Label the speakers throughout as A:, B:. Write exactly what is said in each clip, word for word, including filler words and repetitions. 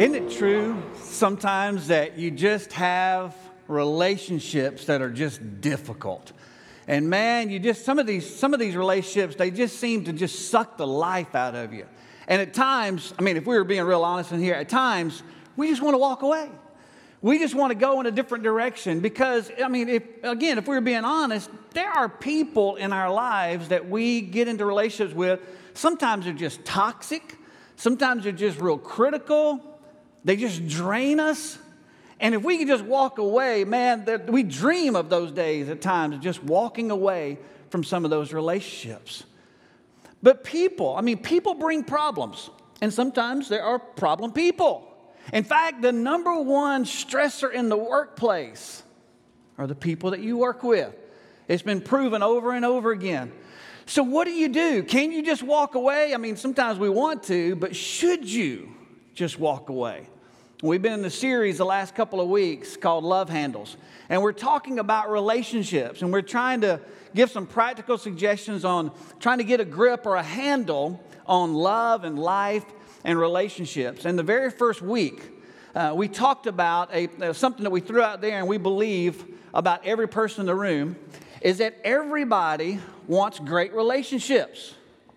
A: Isn't it true sometimes that you just have relationships that are just difficult? And man, you just, some of these, some of these relationships, they just seem to just suck the life out of you. And at times, I mean, if we were being real honest in here, at times, we just want to walk away. We just want to go in a different direction because, I mean, if, again, if we were being honest, there are people in our lives that we get into relationships with. Sometimes they're just toxic. Sometimes they're just real critical. They just drain us. And if we could just walk away, man, we dream of those days at times, just walking away from some of those relationships. But people, I mean, people bring problems. And sometimes there are problem people. In fact, the number one stressor in the workplace are the people that you work with. It's been proven over and over again. So what do you do? Can you just walk away? I mean, sometimes we want to, but should you just walk away? We've been in the series the last couple of weeks called Love Handles. And we're talking about relationships. And we're trying to give some practical suggestions on trying to get a grip or a handle on love and life and relationships. And the very first week, uh, we talked about a, uh, something that we threw out there and we believe about every person in the room is that everybody wants great relationships.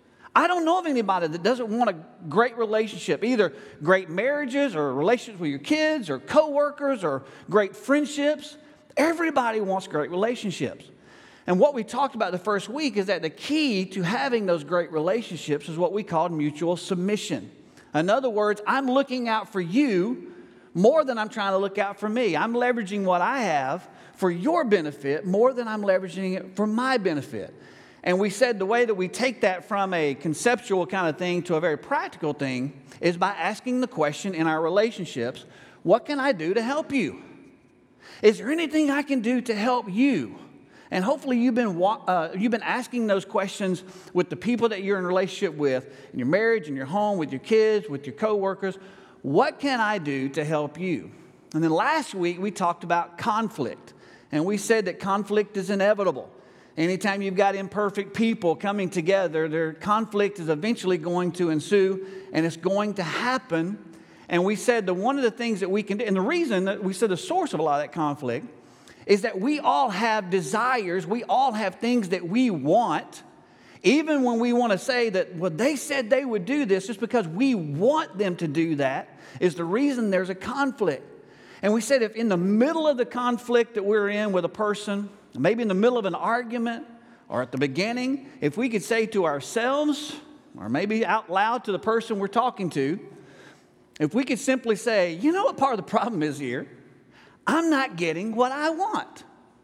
A: I don't know of anybody that doesn't want a great relationship, either great marriages or relationships with your kids or coworkers or great friendships. Everybody wants great relationships. And what we talked about the first week is that the key to having those great relationships is what we call mutual submission. In other words, I'm looking out for you more than I'm trying to look out for me. I'm leveraging what I have for your benefit more than I'm leveraging it for my benefit. And we said the way that we take that from a conceptual kind of thing to a very practical thing is by asking the question in our relationships, what can I do to help you? Is there anything I can do to help you? And hopefully you've been uh, you've been asking those questions with the people that you're in a relationship with, in your marriage, in your home, with your kids, with your coworkers. What can I do to help you? And then last week we talked about conflict. And we said that conflict is inevitable. Anytime you've got imperfect people coming together, their conflict is eventually going to ensue, and it's going to happen. And we said that one of the things that we can do, and the reason that we said the source of a lot of that conflict is that we all have desires, we all have things that we want, even when we want to say that, well, they said they would do this, just because we want them to do that is the reason there's a conflict. And we said if in the middle of the conflict that we're in with a person, maybe in the middle of an argument or at the beginning, if we could say to ourselves, or maybe out loud to the person we're talking to, if we could simply say, you know what part of the problem is here? I'm not getting what I want.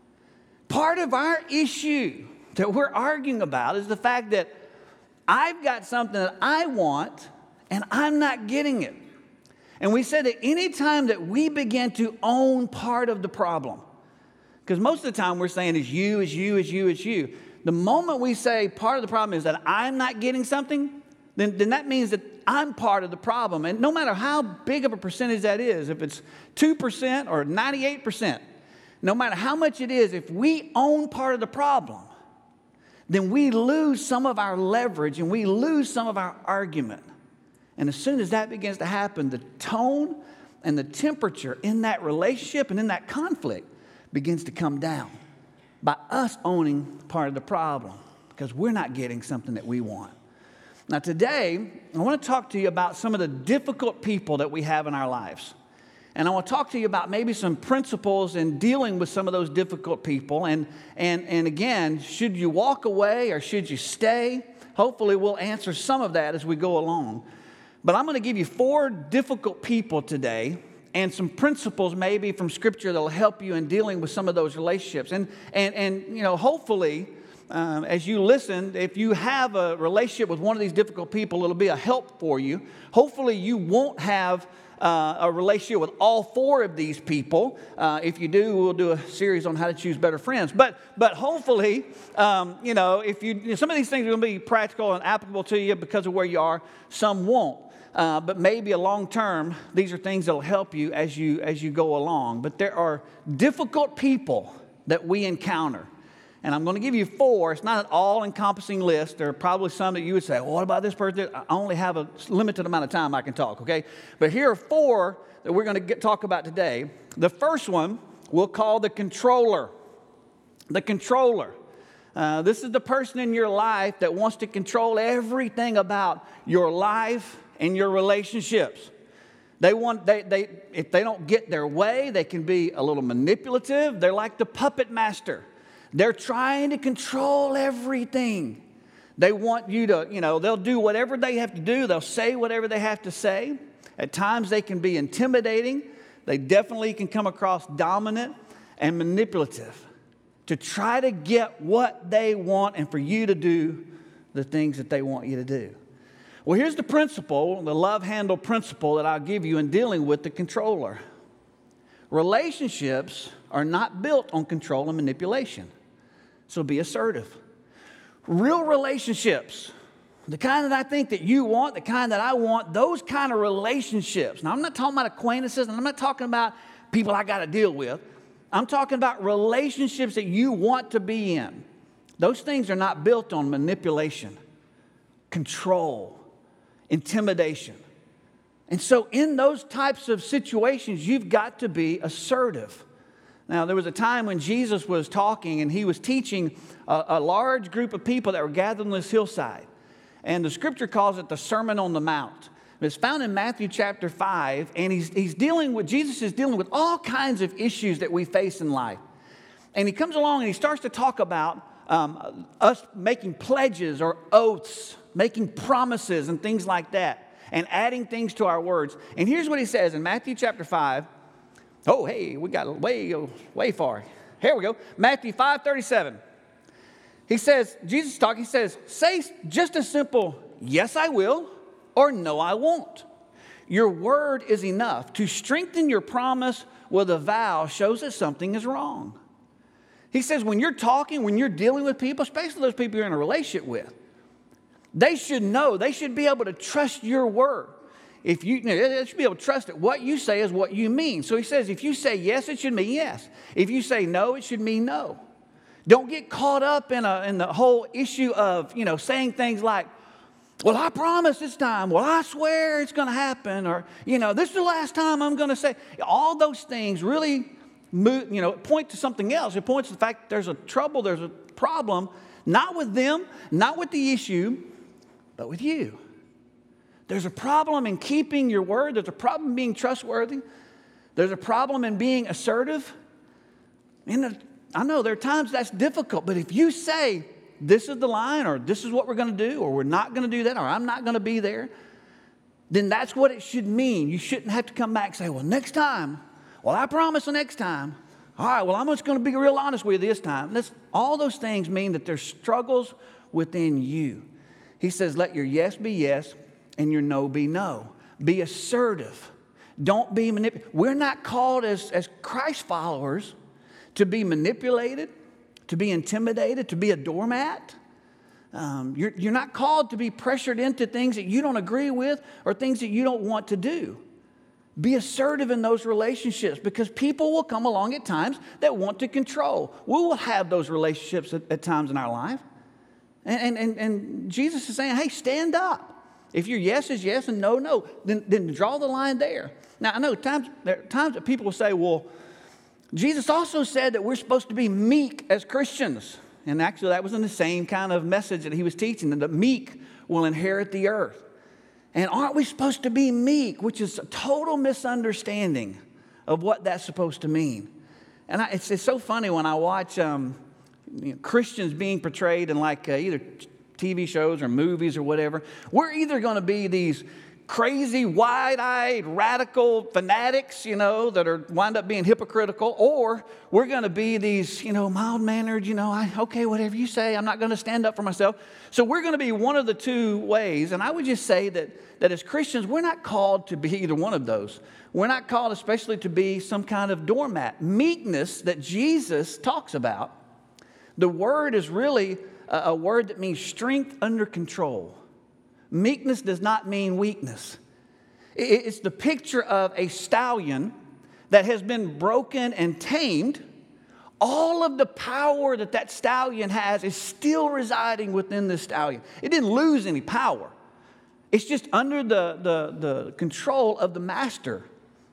A: Part of our issue that we're arguing about is the fact that I've got something that I want and I'm not getting it. And we said that any time that we begin to own part of the problem, because most of the time we're saying it's you, it's you, it's you, it's you. The moment we say part of the problem is that I'm not getting something, then, then that means that I'm part of the problem. And no matter how big of a percentage that is, if it's two percent or ninety-eight percent, no matter how much it is, if we own part of the problem, then we lose some of our leverage and we lose some of our argument. And as soon as that begins to happen, the tone and the temperature in that relationship and in that conflict begins to come down by us owning part of the problem because we're not getting something that we want. Now today, I want to talk to you about some of the difficult people that we have in our lives. And I want to talk to you about maybe some principles in dealing with some of those difficult people. And, and, and again, should you walk away or should you stay? Hopefully we'll answer some of that as we go along. But I'm going to give you four difficult people today and some principles maybe from Scripture that will help you in dealing with some of those relationships. And, and, and you know, hopefully, um, as you listen, if you have a relationship with one of these difficult people, it'll be a help for you. Hopefully, you won't have uh, a relationship with all four of these people. Uh, if you do, we'll do a series on how to choose better friends. But but hopefully, um, you know, if you, you know, some of these things are going to be practical and applicable to you because of where you are. Some won't. Uh, but maybe a long term, these are things that will help you as you as you go along. But there are difficult people that we encounter. And I'm going to give you four. It's not an all-encompassing list. There are probably some that you would say, well, what about this person? I only have a limited amount of time I can talk, okay? But here are four that we're going to get, talk about today. The first one we'll call the controller. The controller. Uh, this is the person in your life that wants to control everything about your life and your relationships. They want, they, they, if they don't get their way, they can be a little manipulative. They're like the puppet master. They're trying to control everything. They want you to, you know, they'll do whatever they have to do. They'll say whatever they have to say. At times they can be intimidating. They definitely can come across dominant and manipulative to try to get what they want and for you to do the things that they want you to do. Well, here's the principle, the love handle principle that I'll give you in dealing with the controller. Relationships are not built on control and manipulation. So be assertive. Real relationships, the kind that I think that you want, the kind that I want, those kind of relationships. Now, I'm not talking about acquaintances, and I'm not talking about people I got to deal with. I'm talking about relationships that you want to be in. Those things are not built on manipulation, control, intimidation. And so in those types of situations, you've got to be assertive. Now, there was a time when Jesus was talking and he was teaching a, a large group of people that were gathered on this hillside. And the scripture calls it the Sermon on the Mount. It's found in Matthew chapter five, and he's, he's dealing with, Jesus is dealing with all kinds of issues that we face in life. And he comes along and he starts to talk about um, us making pledges or oaths, making promises and things like that, and adding things to our words. And here's what he says in Matthew chapter five. Oh, hey, we got way, way far. Here we go. Matthew five thirty-seven. He says, Jesus talking, he says, say just a simple, yes, I will, or no, I won't. Your word is enough. To strengthen your promise with a vow shows that something is wrong. He says, when you're talking, when you're dealing with people, especially those people you're in a relationship with, they should know, they should be able to trust your word. If you, they should be able to trust that what you say is what you mean. So he says, if you say yes, it should mean yes. If you say no, it should mean no. Don't get caught up in, a, in the whole issue of, you know, saying things like, well, I promise this time. Well, I swear it's going to happen. Or, you know, this is the last time I'm going to say. All those things really, move, you know, point to something else. It points to the fact that there's a trouble, there's a problem, not with them, not with the issue, but with you. There's a problem in keeping your word. There's a problem in being trustworthy. There's a problem in being assertive. And I know there are times that's difficult, but if you say, this is the line, or this is what we're going to do, or we're not going to do that, or I'm not going to be there, then that's what it should mean. You shouldn't have to come back and say, well, next time, well, I promise the next time. All right, well, I'm just going to be real honest with you this time. That's, all those things mean that there's struggles within you. He says, let your yes be yes and your no be no. Be assertive. Don't be manipulated. We're not called as, as Christ followers to be manipulated, to be intimidated, to be a doormat. Um, you're, you're not called to be pressured into things that you don't agree with or things that you don't want to do. Be assertive in those relationships, because people will come along at times that want to control. We will have those relationships at, at times in our life. And, and, and Jesus is saying, hey, stand up. If your yes is yes and no, no, then, then draw the line there. Now, I know times, there are times that people will say, well, Jesus also said that we're supposed to be meek as Christians. And actually, that was in the same kind of message that he was teaching, that the meek will inherit the earth. And aren't we supposed to be meek, which is a total misunderstanding of what that's supposed to mean. And I, it's, it's so funny when I watch um, you know, Christians being portrayed in like uh, either T V shows or movies or whatever. We're either going to be these crazy, wide-eyed, radical fanatics, you know, that are wind up being hypocritical, or we're going to be these, you know, mild-mannered, you know, I, okay, whatever you say, I'm not going to stand up for myself. So we're going to be one of the two ways, and I would just say that, that as Christians, we're not called to be either one of those. We're not called especially to be some kind of doormat. Meekness that Jesus talks about, the word is really a, a word that means strength under control. Meekness does not mean weakness. It's the picture of a stallion that has been broken and tamed, all of the power that that stallion has is still residing within the stallion. It didn't lose any power. It's just under the, the, the control of the master.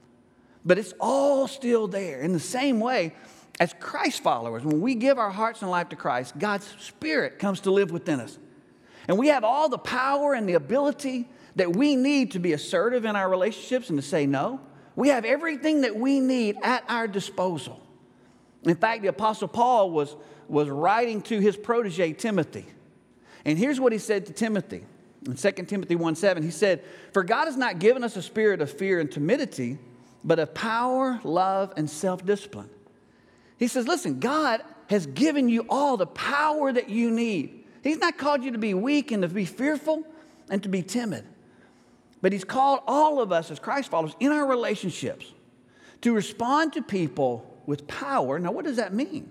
A: But it's all still there. In the same way, as Christ followers, when we give our hearts and life to Christ, God's Spirit comes to live within us. And we have all the power and the ability that we need to be assertive in our relationships and to say no. We have everything that we need at our disposal. In fact, the Apostle Paul was, was writing to his protege, Timothy. And here's what he said to Timothy. In Second Timothy one seven, he said, "For God has not given us a spirit of fear and timidity, but of power, love, and self-discipline." He says, listen, God has given you all the power that you need. He's not called you to be weak and to be fearful and to be timid. But he's called all of us as Christ followers in our relationships to respond to people with power. Now, what does that mean?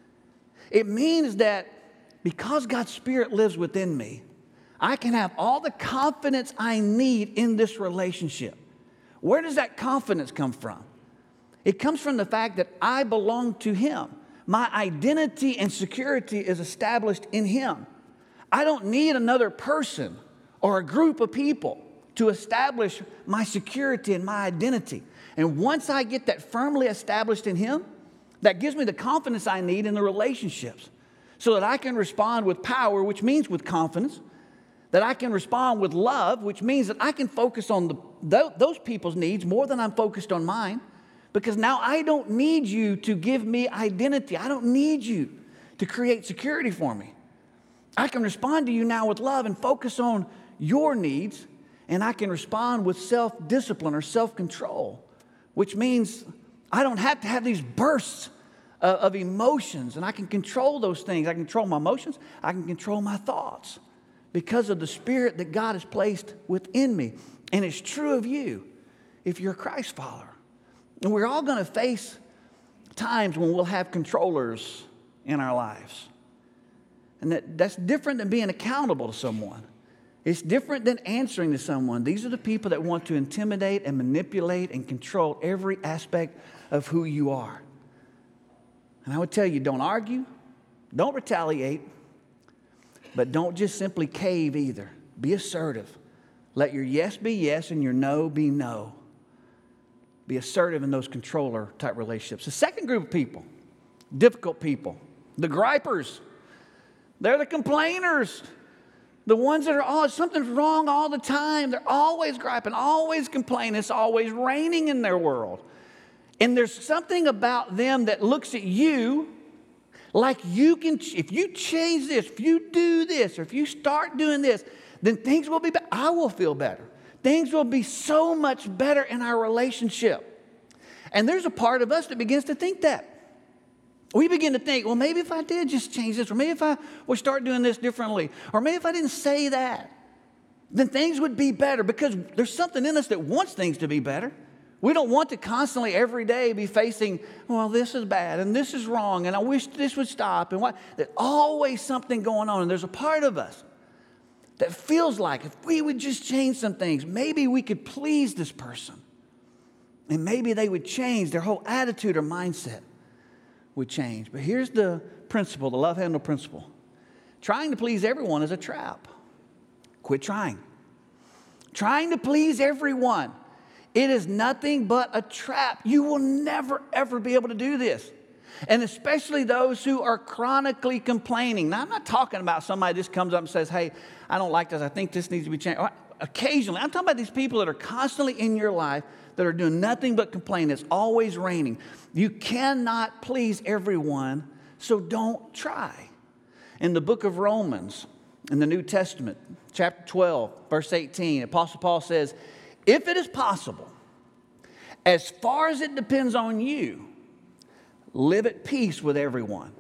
A: It means that because God's Spirit lives within me, I can have all the confidence I need in this relationship. Where does that confidence come from? It comes from the fact that I belong to Him. My identity and security is established in Him. I don't need another person or a group of people to establish my security and my identity. And once I get that firmly established in Him, that gives me the confidence I need in the relationships so that I can respond with power, which means with confidence, that I can respond with love, which means that I can focus on the, those people's needs more than I'm focused on mine, because now I don't need you to give me identity. I don't need you to create security for me. I can respond to you now with love and focus on your needs, and I can respond with self-discipline or self-control, which means I don't have to have these bursts of, of emotions, and I can control those things. I can control my emotions. I can control my thoughts because of the Spirit that God has placed within me. And it's true of you if you're a Christ follower. And we're all going to face times when we'll have controllers in our lives. And that, that's different than being accountable to someone. It's different than answering to someone. These are the people that want to intimidate and manipulate and control every aspect of who you are. And I would tell you, don't argue, don't retaliate, but don't just simply cave either. Be assertive. Let your yes be yes and your no be no. Be assertive in those controller type relationships. The second group of people, difficult people, the gripers. They're the complainers. The ones that are, oh, something's wrong all the time. They're always griping, always complaining. It's always raining in their world. And there's something about them that looks at you like you can, if you change this, if you do this, or if you start doing this, then things will be better. I will feel better. Things will be so much better in our relationship. And there's a part of us that begins to think that. We begin to think, well, maybe if I did just change this, or maybe if I would start doing this differently, or maybe if I didn't say that, then things would be better, because there's something in us that wants things to be better. We don't want to constantly every day be facing, well, this is bad and this is wrong and I wish this would stop. And what? There's always something going on. And there's a part of us that feels like if we would just change some things, maybe we could please this person. And maybe they would change, their whole attitude or mindset would change. But here's the principle, the love handle principle. Trying to please everyone is a trap. Quit trying. Trying to please everyone. It is nothing but a trap. You will never, ever be able to do this. And especially those who are chronically complaining. Now, I'm not talking about somebody just comes up and says, hey, I don't like this. I think this needs to be changed. Occasionally, I'm talking about these people that are constantly in your life that are doing nothing but complain. It's always raining. You cannot please everyone, so don't try. In the book of Romans, in the New Testament, chapter twelve, verse eighteen, Apostle Paul says, if it is possible, as far as it depends on you, live at peace with everyone.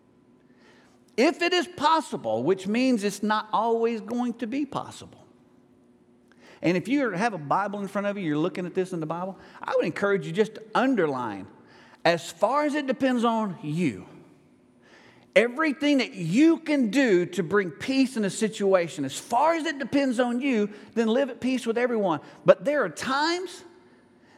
A: If it is possible, which means it's not always going to be possible. And if you have a Bible in front of you, you're looking at this in the Bible, I would encourage you just to underline, as far as it depends on you. Everything that you can do to bring peace in a situation, as far as it depends on you, then live at peace with everyone. But there are times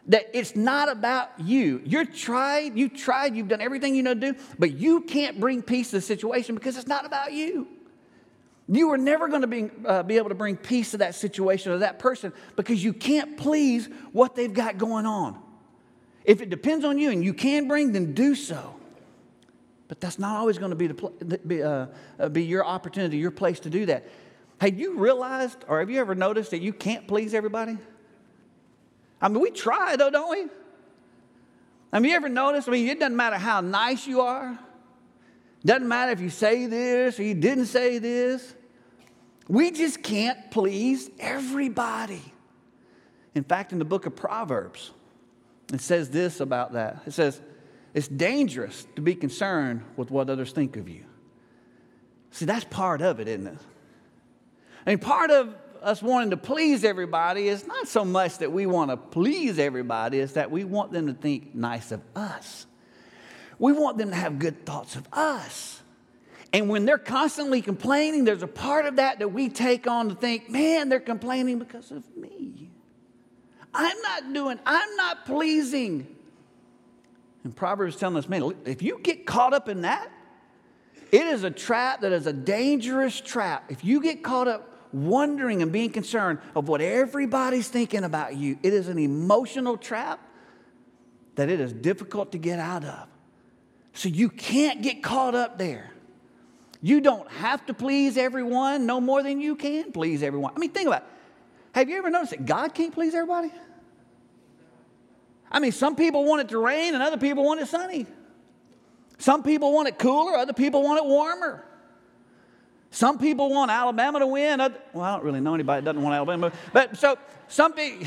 A: That it's not about you. You're tried, you tried, you've done everything you know to do, but you can't bring peace to the situation because it's not about you. You are never going to be, uh, be able to bring peace to that situation or that person because you can't please what they've got going on. If it depends on you and you can bring, then do so. But that's not always going to be, the pl- be, uh, uh, be your opportunity, your place to do that. Have you realized, or have you ever noticed that you can't please everybody? I mean, we try, though, don't we? I mean, you ever notice? I mean, it doesn't matter how nice you are. Doesn't matter if you say this or you didn't say this. We just can't please everybody. In fact, in the book of Proverbs, it says this about that. It says, it's dangerous to be concerned with what others think of you. See, that's part of it, isn't it? I mean, part of us wanting to please everybody is not so much that we want to please everybody, it's that we want them to think nice of us. We want them to have good thoughts of us. And when they're constantly complaining, there's a part of that that we take on to think, man, they're complaining because of me. I'm not doing, I'm not pleasing. And Proverbs is telling us, man, if you get caught up in that, it is a trap that is a dangerous trap. If you get caught up wondering and being concerned of what everybody's thinking about you, it is an emotional trap that it is difficult to get out of. So you can't get caught up there. You don't have to please everyone no more than you can please everyone. I mean, think about it. Have you ever noticed that God can't please everybody? I mean, some people want it to rain and other people want it sunny. Some people want it cooler, other people want it warmer. Some people want Alabama to win. Other, well, I don't really know anybody that doesn't want Alabama. But so some people,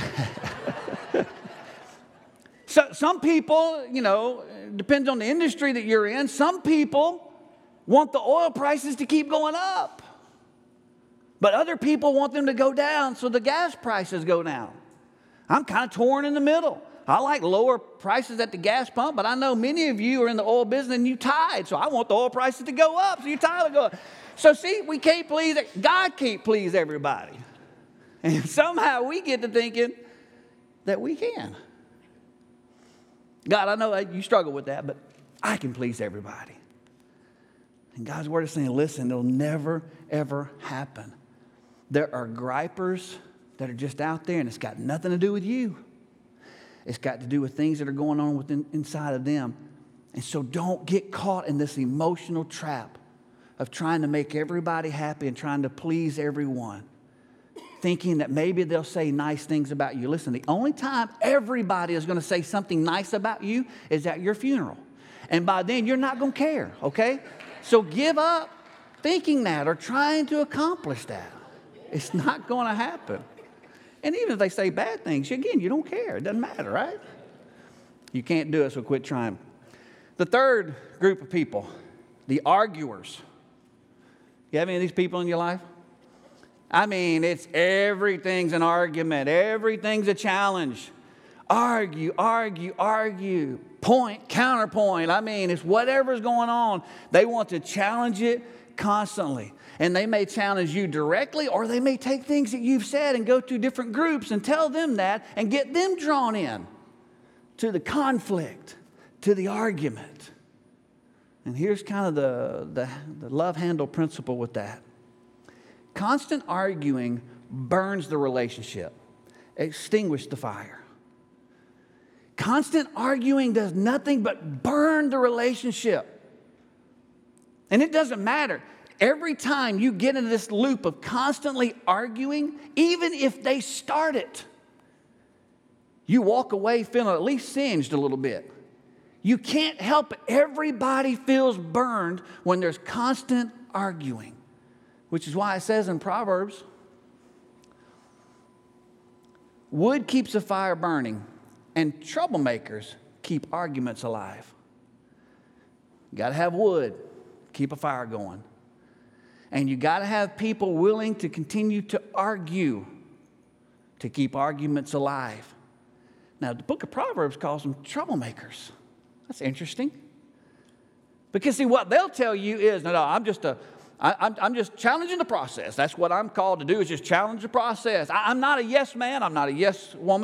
A: so some people, you know, depends on the industry that you're in. Some people want the oil prices to keep going up. But other people want them to go down so the gas prices go down. I'm kind of torn in the middle. I like lower prices at the gas pump, but I know many of you are in the oil business and you tithe, so I want the oil prices to go up, so your tithe will go up. So see, we can't please, God can't please everybody. And somehow we get to thinking that we can. God, I know you struggle with that, but I can please everybody. And God's word is saying, listen, it'll never, ever happen. There are gripers that are just out there, and it's got nothing to do with you. It's got to do with things that are going on within, inside of them. And so don't get caught in this emotional trap of trying to make everybody happy and trying to please everyone, thinking that maybe they'll say nice things about you. Listen, the only time everybody is going to say something nice about you is at your funeral. And by then, you're not going to care, okay? So give up thinking that or trying to accomplish that. It's not going to happen. And even if they say bad things, again, you don't care. It doesn't matter, right? You can't do it, so quit trying. The third group of people, the arguers. You have any of these people in your life? I mean, it's everything's an argument. Everything's a challenge. Argue, argue, argue. Point, counterpoint. I mean, it's whatever's going on. They want to challenge it constantly. And they may challenge you directly, or they may take things that you've said and go to different groups and tell them that and get them drawn in to the conflict, to the argument. And here's kind of the, the, the love handle principle with that. Constant arguing burns the relationship, extinguishes the fire. Constant arguing does nothing but burn the relationship. And it doesn't matter. Every time you get into this loop of constantly arguing, even if they start it, you walk away feeling at least singed a little bit. You can't help it. Everybody feels burned when there's constant arguing, which is why it says in Proverbs, wood keeps a fire burning, and troublemakers keep arguments alive. You got to have wood, keep a fire going. And you got to have people willing to continue to argue to keep arguments alive. Now, the book of Proverbs calls them troublemakers. That's interesting. Because, see, what they'll tell you is, no, no, I'm just a, I, I'm, I'm just challenging the process. That's what I'm called to do, is just challenge the process. I, I'm not a yes man. I'm not a yes woman.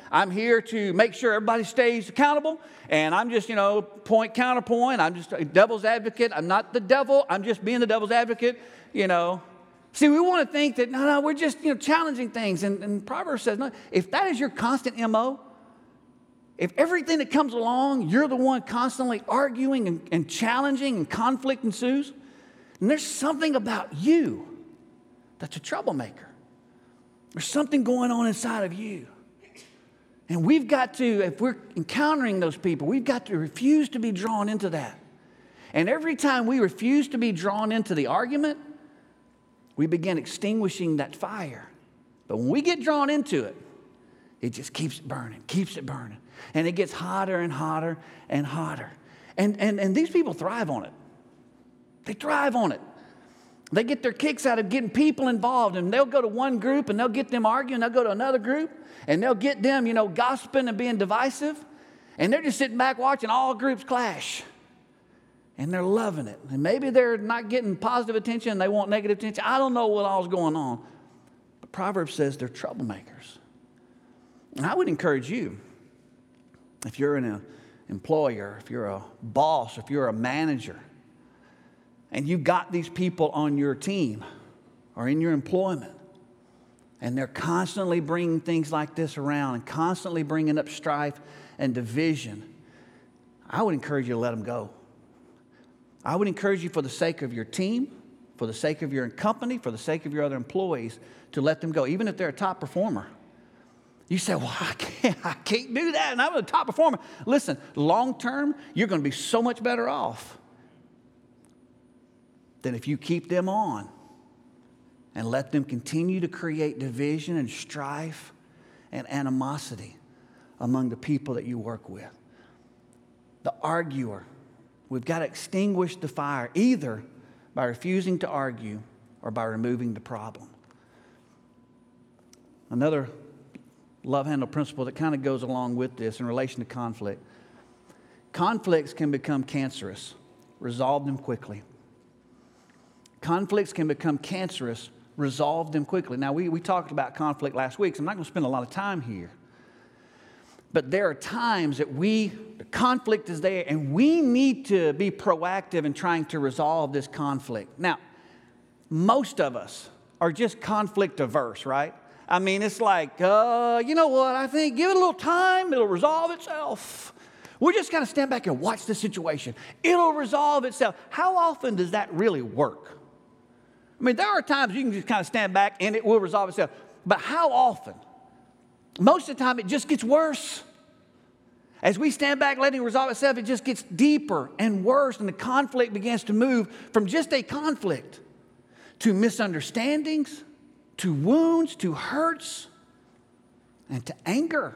A: I'm here to make sure everybody stays accountable. And I'm just, you know, point, counterpoint. I'm just a devil's advocate. I'm not the devil. I'm just being the devil's advocate, you know. See, we want to think that, no, no, we're just, you know, challenging things. And, and Proverbs says, no, if that is your constant M O, if everything that comes along, you're the one constantly arguing and, and challenging and conflict ensues, and there's something about you that's a troublemaker. There's something going on inside of you. And we've got to, if we're encountering those people, we've got to refuse to be drawn into that. And every time we refuse to be drawn into the argument, we begin extinguishing that fire. But when we get drawn into it, it just keeps it burning, keeps it burning. And it gets hotter and hotter and hotter. And, and, and these people thrive on it. They thrive on it. They get their kicks out of getting people involved, and they'll go to one group and they'll get them arguing. They'll go to another group and they'll get them, you know, gossiping and being divisive. And they're just sitting back watching all groups clash. And they're loving it. And maybe they're not getting positive attention and they want negative attention. I don't know what all's going on. But Proverbs says they're troublemakers. And I would encourage you, if you're an employer, if you're a boss, if you're a manager, and you've got these people on your team or in your employment, and they're constantly bringing things like this around and constantly bringing up strife and division, I would encourage you to let them go. I would encourage you, for the sake of your team, for the sake of your company, for the sake of your other employees, to let them go, even if they're a top performer. You say, well, I can't, I can't do that, and I'm a top performer. Listen, long term, you're going to be so much better off than if you keep them on and let them continue to create division and strife and animosity among the people that you work with. The arguer. We've got to extinguish the fire either by refusing to argue or by removing the problem. Another love handle principle that kind of goes along with this in relation to conflict. Conflicts can become cancerous. Resolve them quickly. Conflicts can become cancerous. Resolve them quickly. Now, we, we talked about conflict last week, so I'm not going to spend a lot of time here. But there are times that we, the conflict is there, and we need to be proactive in trying to resolve this conflict. Now, most of us are just conflict averse, right? I mean, it's like, uh, you know what, I think give it a little time, it'll resolve itself. We're just going to stand back and watch the situation. It'll resolve itself. How often does that really work? I mean, there are times you can just kind of stand back and it will resolve itself. But how often? Most of the time, it just gets worse. As we stand back letting it resolve itself, it just gets deeper and worse, and the conflict begins to move from just a conflict to misunderstandings, to wounds, to hurts, and to anger.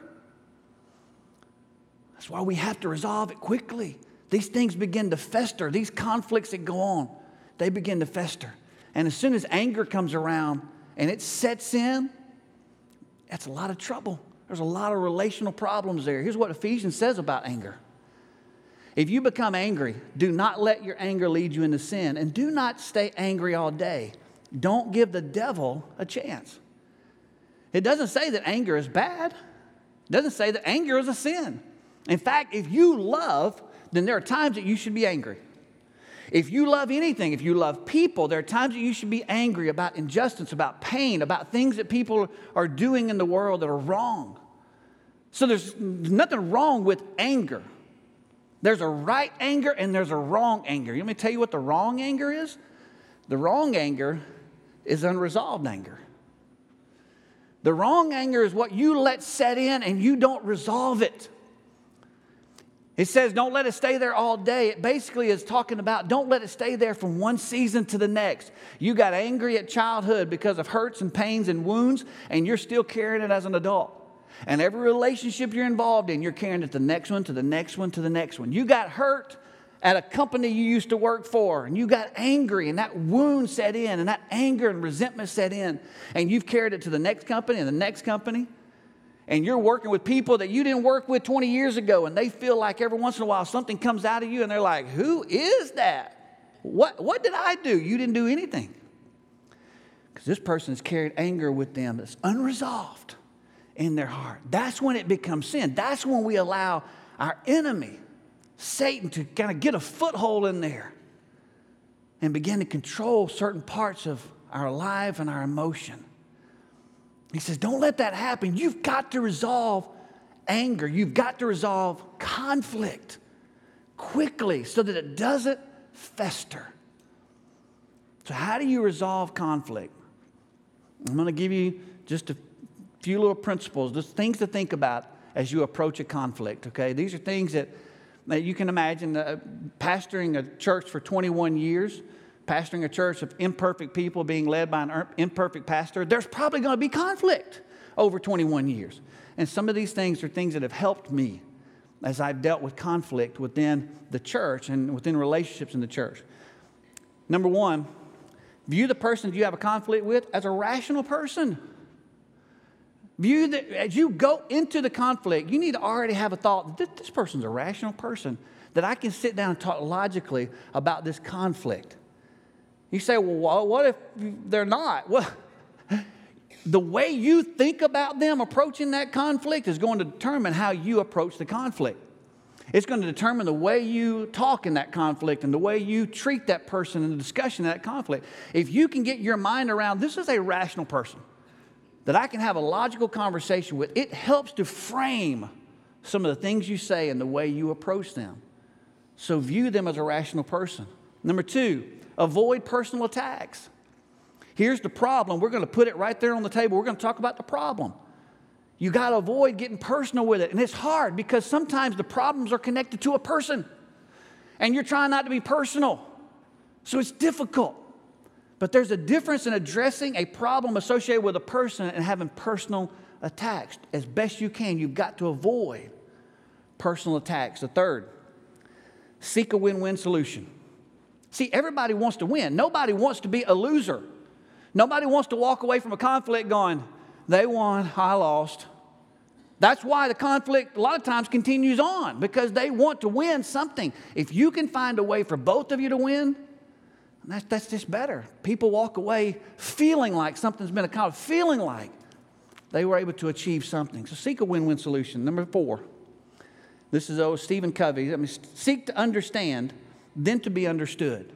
A: That's why we have to resolve it quickly. These things begin to fester. These conflicts that go on, they begin to fester. And as soon as anger comes around and it sets in, that's a lot of trouble. There's a lot of relational problems there. Here's what Ephesians says about anger. If you become angry, do not let your anger lead you into sin, and do not stay angry all day. Don't give the devil a chance. It doesn't say that anger is bad. It doesn't say that anger is a sin. In fact, if you love, then there are times that you should be angry. If you love anything, if you love people, there are times that you should be angry about injustice, about pain, about things that people are doing in the world that are wrong. So there's nothing wrong with anger. There's a right anger and there's a wrong anger. Let me tell you what the wrong anger is. The wrong anger is unresolved anger. The wrong anger is what you let set in and you don't resolve it. It says don't let it stay there all day. It basically is talking about don't let it stay there from one season to the next. You got angry at childhood because of hurts and pains and wounds, and you're still carrying it as an adult. And every relationship you're involved in, you're carrying it the next one, to the next one, to the next one. You got hurt at a company you used to work for, and you got angry, and that wound set in, and that anger and resentment set in, and you've carried it to the next company and the next company. And you're working with people that you didn't work with twenty years ago, and they feel like every once in a while something comes out of you, and they're like, who is that? What, what did I do? You didn't do anything. Because this person has carried anger with them that's unresolved. in their heart. That's when it becomes sin. That's when we allow our enemy, Satan, to kind of get a foothold in there and begin to control certain parts of our life and our emotion. He says, don't let that happen. You've got to resolve anger. You've got to resolve conflict quickly so that it doesn't fester. So how do you resolve conflict? I'm going to give you just a few little principles, just things to think about as you approach a conflict, okay? These are things that, that you can imagine. Uh, pastoring a church for twenty-one years, pastoring a church of imperfect people being led by an imperfect pastor, there's probably going to be conflict over twenty-one years. And some of these things are things that have helped me as I've dealt with conflict within the church and within relationships in the church. Number one, view the person that you have a conflict with as a rational person. View that as you go into the conflict, you need to already have a thought that this person's a rational person, that I can sit down and talk logically about this conflict. You say, well, what if they're not? Well, the way you think about them approaching that conflict is going to determine how you approach the conflict. It's going to determine the way you talk in that conflict and the way you treat that person in the discussion of that conflict. If you can get your mind around, this is a rational person that I can have a logical conversation with, it helps to frame some of the things you say and the way you approach them. So view them as a rational person. Number two, avoid personal attacks. Here's the problem. We're going to put it right there on the table. We're going to talk about the problem. You got to avoid getting personal with it. And it's hard because sometimes the problems are connected to a person. And you're trying not to be personal. So it's difficult. But there's a difference in addressing a problem associated with a person and having personal attacks. As best you can, you've got to avoid personal attacks. The third, seek a win-win solution. See, everybody wants to win. Nobody wants to be a loser. Nobody wants to walk away from a conflict going, they won, I lost. That's why the conflict a lot of times continues on, because they want to win something. If you can find a way for both of you to win, that's, that's just better. People walk away feeling like something's been accomplished, feeling like they were able to achieve something. So seek a win-win solution. Number four, this is oh, Stephen Covey. I mean, seek to understand, then to be understood.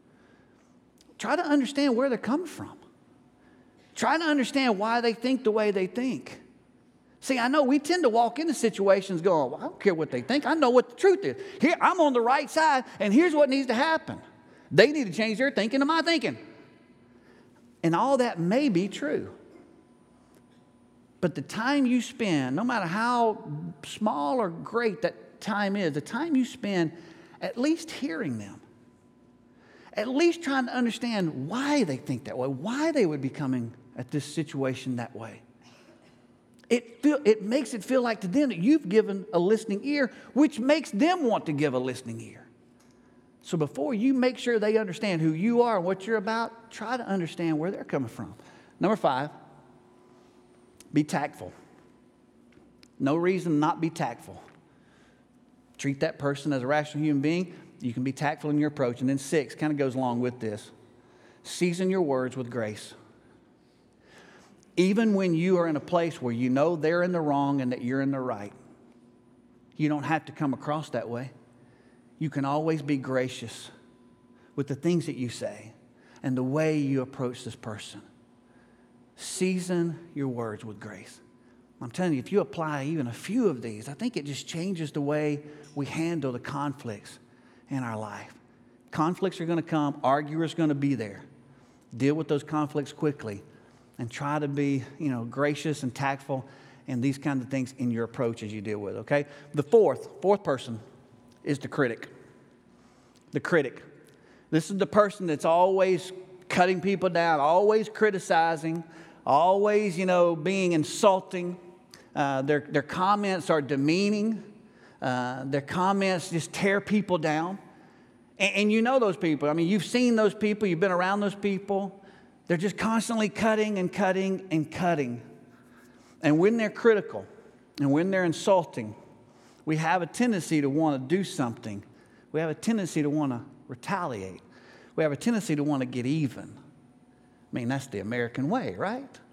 A: Try to understand where they're coming from. Try to understand why they think the way they think. See, I know we tend to walk into situations going, well, I don't care what they think. I know what the truth is. Here, I'm on the right side, and here's what needs to happen. They need to change their thinking to my thinking. And all that may be true. But the time you spend, no matter how small or great that time is, the time you spend at least hearing them, at least trying to understand why they think that way, why they would be coming at this situation that way. It, feel, it makes it feel like to them that you've given a listening ear, which makes them want to give a listening ear. So before you make sure they understand who you are and what you're about, try to understand where they're coming from. Number five, be tactful. No reason not be tactful. Treat that person as a rational human being. You can be tactful in your approach. And then six kind of goes along with this. Season your words with grace. Even when you are in a place where you know they're in the wrong and that you're in the right, you don't have to come across that way. You can always be gracious with the things that you say and the way you approach this person. Season your words with grace. I'm telling you, if you apply even a few of these, I think it just changes the way we handle the conflicts in our life. Conflicts are going to come. Arguers are going to be there. Deal with those conflicts quickly and try to be, you know, gracious and tactful and these kinds of things in your approach as you deal with it, okay? The fourth, fourth person is the critic. The critic. This is the person that's always cutting people down, always criticizing, always, you know, being insulting. Uh, their, their comments are demeaning. Uh, their comments just tear people down. And, and you know those people. I mean, you've seen those people. You've been around those people. They're just constantly cutting and cutting and cutting. And when they're critical and when they're insulting, we have a tendency to want to do something. We have a tendency to want to retaliate. We have a tendency to want to get even. I mean, that's the American way, right?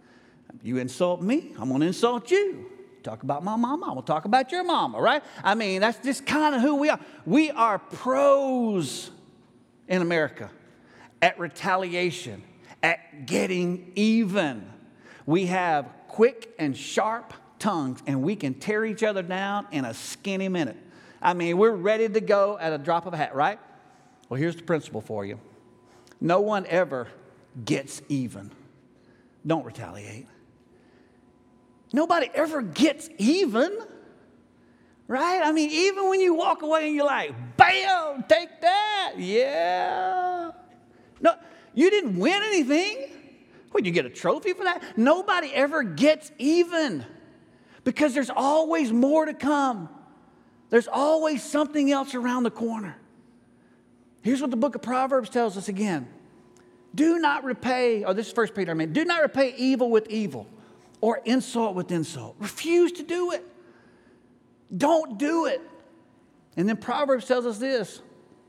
A: You insult me, I'm going to insult you. Talk about my mama, I'm going to talk about your mama, right? I mean, that's just kind of who we are. We are pros in America at retaliation, at getting even. We have quick and sharp tongues, and we can tear each other down in a skinny minute. I mean, we're ready to go at a drop of a hat, right? Well, here's the principle for you. No one ever gets even. Don't retaliate. Nobody ever gets even, right? I mean, even when you walk away and you're like, bam, take that. Yeah. No, you didn't win anything. Would you get a trophy for that? Nobody ever gets even because there's always more to come. There's always something else around the corner. Here's what the book of Proverbs tells us again. Do not repay, or this is First Peter, I mean, do not repay evil with evil or insult with insult. Refuse to do it. Don't do it. And then Proverbs tells us this.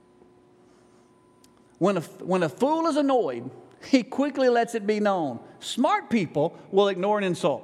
A: When a, when a fool is annoyed, he quickly lets it be known. Smart people will ignore an insult.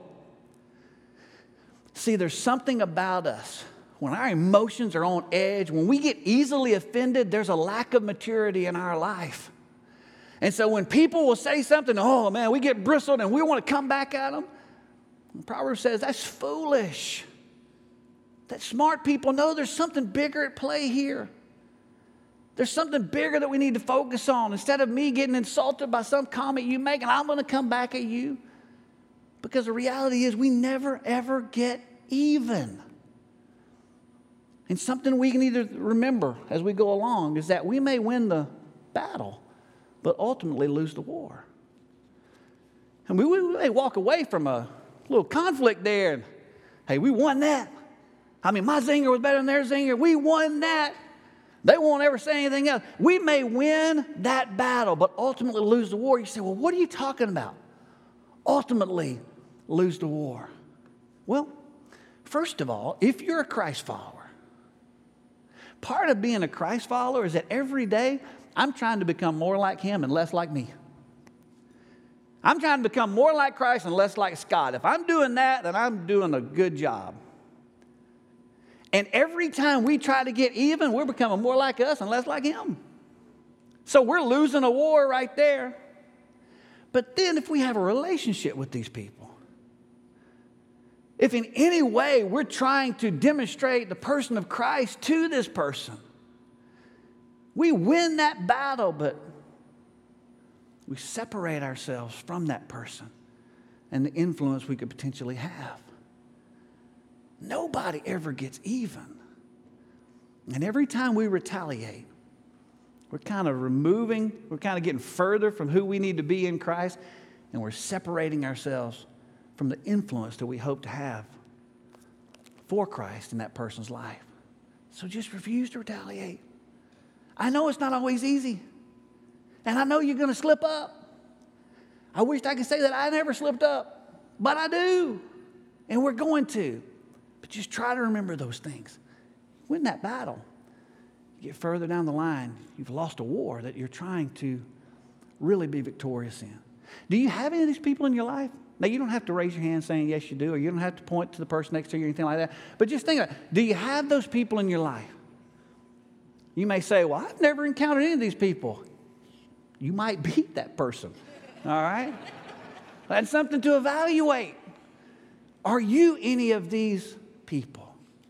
A: See, there's something about us. When our emotions are on edge, when we get easily offended, there's a lack of maturity in our life. And so when people will say something, oh man, we get bristled and we want to come back at them. Proverbs says that's foolish. That smart people know there's something bigger at play here. There's something bigger that we need to focus on. Instead of me getting insulted by some comment you make, and I'm going to come back at you. Because the reality is we never, ever get even. And something we need to remember as we go along is that we may win the battle, but ultimately lose the war. And we, we may walk away from a little conflict there. And, hey, we won that. I mean, my zinger was better than their zinger. We won that. They won't ever say anything else. We may win that battle, but ultimately lose the war. You say, well, what are you talking about? Ultimately lose the war. Well, first of all, if you're a Christ follower, part of being a Christ follower is that every day I'm trying to become more like him and less like me. I'm trying to become more like Christ and less like Scott. If I'm doing that, then I'm doing a good job. And every time we try to get even, we're becoming more like us and less like him. So we're losing a war right there. But then if we have a relationship with these people, if in any way we're trying to demonstrate the person of Christ to this person, we win that battle, but we separate ourselves from that person and the influence we could potentially have. Nobody ever gets even. And every time we retaliate, we're kind of removing, we're kind of getting further from who we need to be in Christ, and we're separating ourselves from the influence that we hope to have for Christ in that person's life. So just refuse to retaliate. I know it's not always easy. And I know you're going to slip up. I wish I could say that I never slipped up, but I do. And we're going to. But just try to remember those things. Win that battle. You get further down the line, you've lost a war that you're trying to really be victorious in. Do you have any of these people in your life? Now, you don't have to raise your hand saying yes, you do, or you don't have to point to the person next to you or anything like that. But just think about it. Do you have those people in your life? You may say, well, I've never encountered any of these people. You might beat that person, all right? That's something to evaluate. Are you any of these people?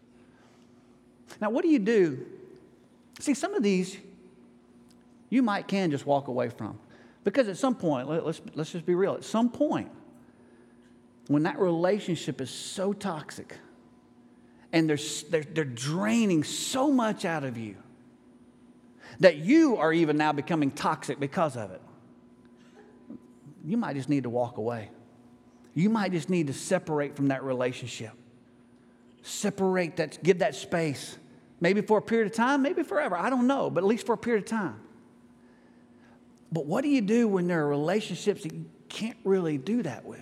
A: Now, what do you do? See, some of these you might can just walk away from. Because at some point, let's, let's just be real, at some point, when that relationship is so toxic and they're, they're, they're draining so much out of you that you are even now becoming toxic because of it, you might just need to walk away. You might just need to separate from that relationship. Separate that, give that space. Maybe for a period of time, maybe forever. I don't know, but at least for a period of time. But what do you do when there are relationships that you can't really do that with?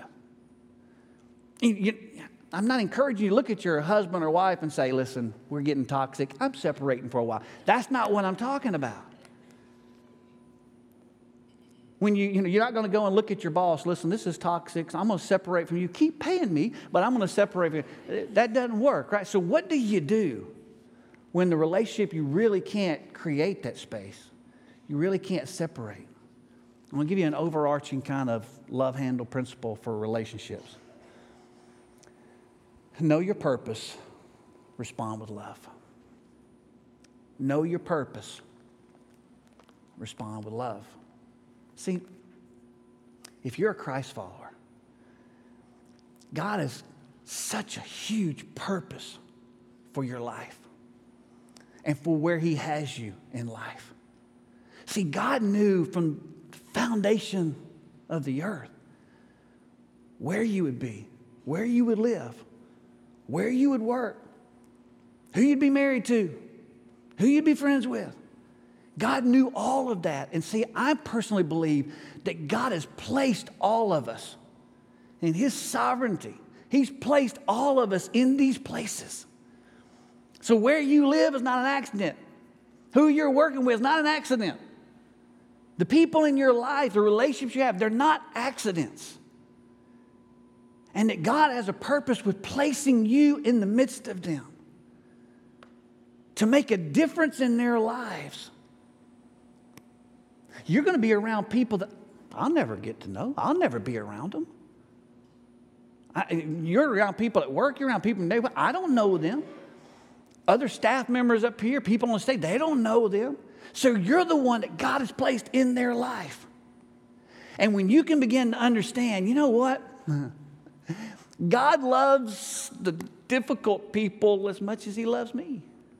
A: You, you, I'm not encouraging you to look at your husband or wife and say, listen, we're getting toxic. I'm separating for a while. That's not what I'm talking about. When you, you know, you're not going to go and look at your boss, listen, this is toxic, I'm going to separate from you. Keep paying me, but I'm going to separate from you. That doesn't work, right? So what do you do when the relationship, you really can't create that space? You really can't separate. I'm going to give you an overarching kind of love handle principle for relationships. Know your purpose, respond with love. Know your purpose, respond with love. See, if you're a Christ follower, God has such a huge purpose for your life and for where He has you in life. See, God knew from the foundation of the earth where you would be, where you would live, where you would work, who you'd be married to, who you'd be friends with. God knew all of that. And see, I personally believe that God has placed all of us in His sovereignty. He's placed all of us in these places. So where you live is not an accident. Who you're working with is not an accident. The people in your life, the relationships you have, they're not accidents. And that God has a purpose with placing you in the midst of them to make a difference in their lives. You're going to be around people that I'll never get to know. I'll never be around them. I, you're around people at work. You're around people in the neighborhood. I don't know them. Other staff members up here, people on the stage, they don't know them. So you're the one that God has placed in their life. And when you can begin to understand, you know what? God loves the difficult people as much as He loves me.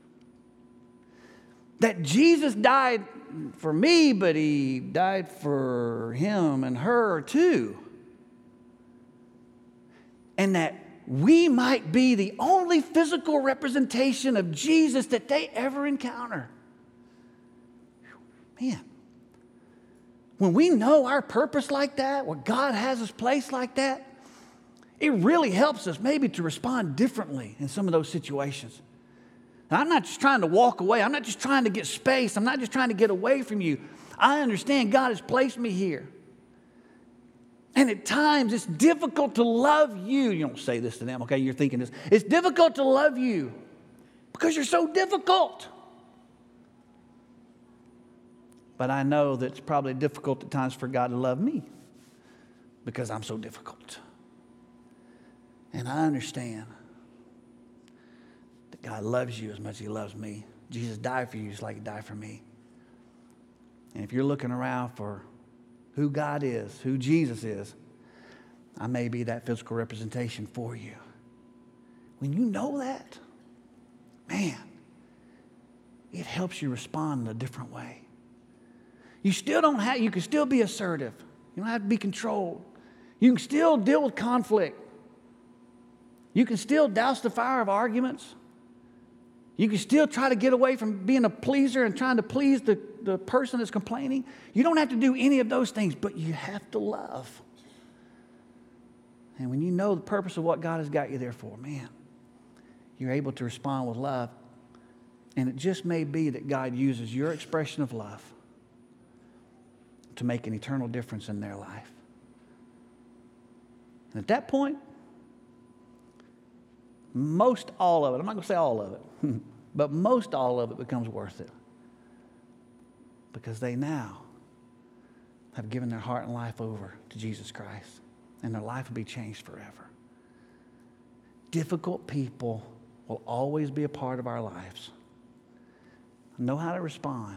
A: That Jesus died for me, but He died for him and her too. And that we might be the only physical representation of Jesus that they ever encounter. Man, when we know our purpose like that, where God has us placed like that, it really helps us maybe to respond differently in some of those situations. And I'm not just trying to walk away. I'm not just trying to get space. I'm not just trying to get away from you. I understand God has placed me here. And at times it's difficult to love you. You don't say this to them, okay? You're thinking this. It's difficult to love you because you're so difficult. But I know that it's probably difficult at times for God to love me because I'm so difficult. And I understand that God loves you as much as He loves me. Jesus died for you just like He died for me. And if you're looking around for who God is, who Jesus is, I may be that physical representation for you. When you know that, man, it helps you respond in a different way. You still don't have, you can still be assertive. You don't have to be controlled. You can still deal with conflict. You can still douse the fire of arguments. You can still try to get away from being a pleaser and trying to please the, the person that's complaining. You don't have to do any of those things, but you have to love. And when you know the purpose of what God has got you there for, man, you're able to respond with love. And it just may be that God uses your expression of love to make an eternal difference in their life. And at that point, most all of it, I'm not going to say all of it, but most all of it becomes worth it. Because they now have given their heart and life over to Jesus Christ. And their life will be changed forever. Difficult people will always be a part of our lives. Know how to respond.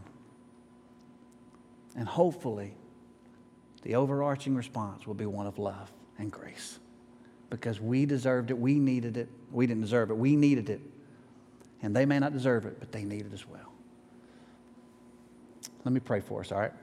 A: And hopefully, the overarching response will be one of love and grace. Because we deserved it, we needed it. We didn't deserve it, we needed it. And they may not deserve it, but they need it as well. Let me pray for us, all right?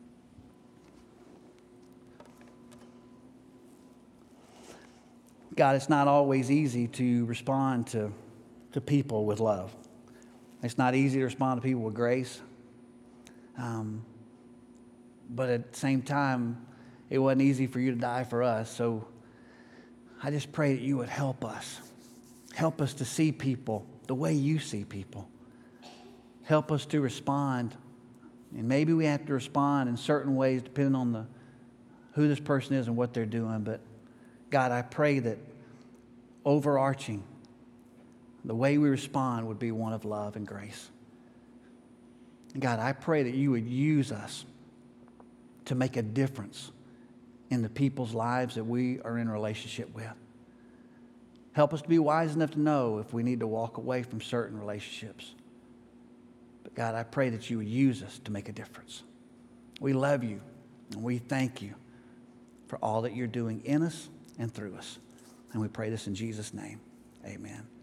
A: God, it's not always easy to respond to, to people with love. It's not easy to respond to people with grace. Um, but at the same time, it wasn't easy for you to die for us. So I just pray that you would help us. Help us to see people the way you see people. Help us to respond And maybe we have to respond in certain ways depending on the who this person is and what they're doing. But God, I pray that overarching, the way we respond would be one of love and grace. God, I pray that you would use us to make a difference in the people's lives that we are in relationship with. Help us to be wise enough to know if we need to walk away from certain relationships. But God, I pray that you would use us to make a difference. We love you and we thank you for all that you're doing in us and through us. And we pray this in Jesus' name. Amen.